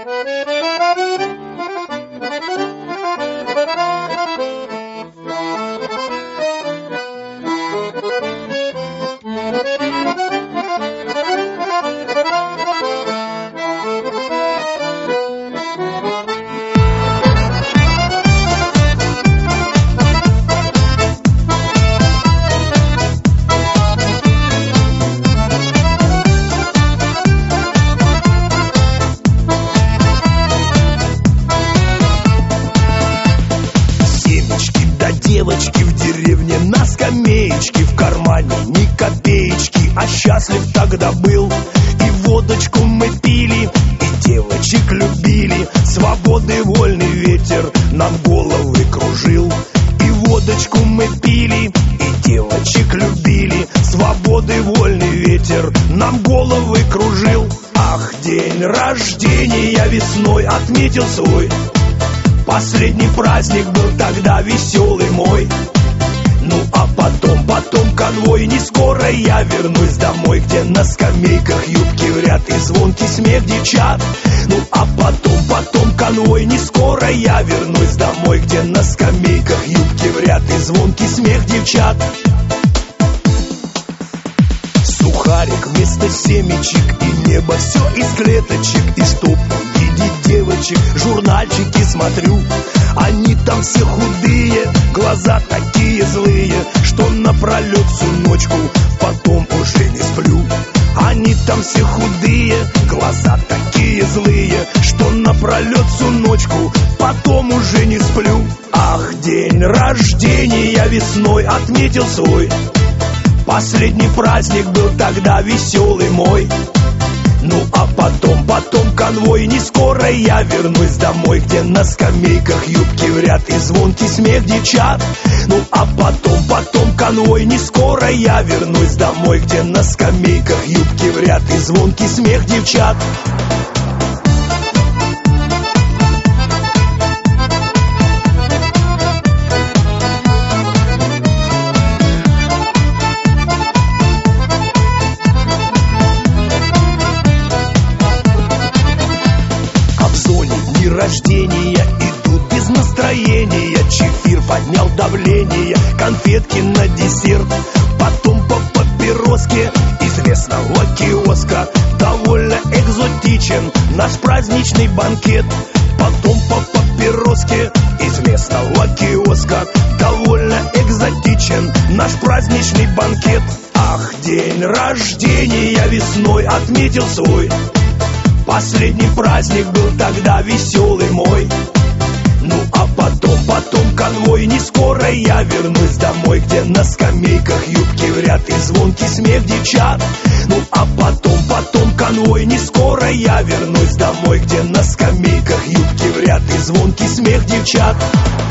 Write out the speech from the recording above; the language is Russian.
Девочки в деревне на скамеечке, в кармане ни копеечки, а счастлив тогда был. И водочку мы пили, и девочек любили. Свободы вольный ветер нам головы кружил. И водочку мы пили, и девочек любили. Свободы вольный ветер нам головы кружил. Ах, день рождения весной отметил свой. Последний праздник был тогда веселый мой. Ну а потом конвой. Не скоро я вернусь домой, где на скамейках юбки в ряд и звонкий смех девчат. Ну а потом конвой. Не скоро я вернусь домой, где на скамейках юбки в ряд и звонкий смех девчат. Сухарик вместо семечек, и небо все из клеточек. И чтоб увидеть девочек, журнальчики смотрю. Они там все худые, глаза такие злые, что напролет всю ночку потом уже не сплю. Они там все худые, глаза такие злые, что напролет всю ночку потом уже не сплю. Ах, день рождения весной отметил свой. Последний праздник был тогда веселый мой. Ну а потом конвой. Не скоро я вернусь домой, где на скамейках юбки в ряд и звонкий смех девчат. Ну а потом конвой. Не скоро я вернусь домой, где на скамейках юбки в ряд и звонкий смех девчат. Рождения идут без настроения. Чефир поднял давление, конфетки на десерт. Потом по папироске известного киоска. Довольно экзотичен наш праздничный банкет. Потом по папироске известного киоска. Довольно экзотичен наш праздничный банкет. Ах, день рождения весной отметил свой. Последний праздник был тогда веселый мой. Ну а потом конвой. Не скоро я вернусь домой, где на скамейках юбки в ряд и звонкий смех девчат. Ну а потом конвой. Не скоро я вернусь домой, где на скамейках юбки в ряд и звонкий смех девчат.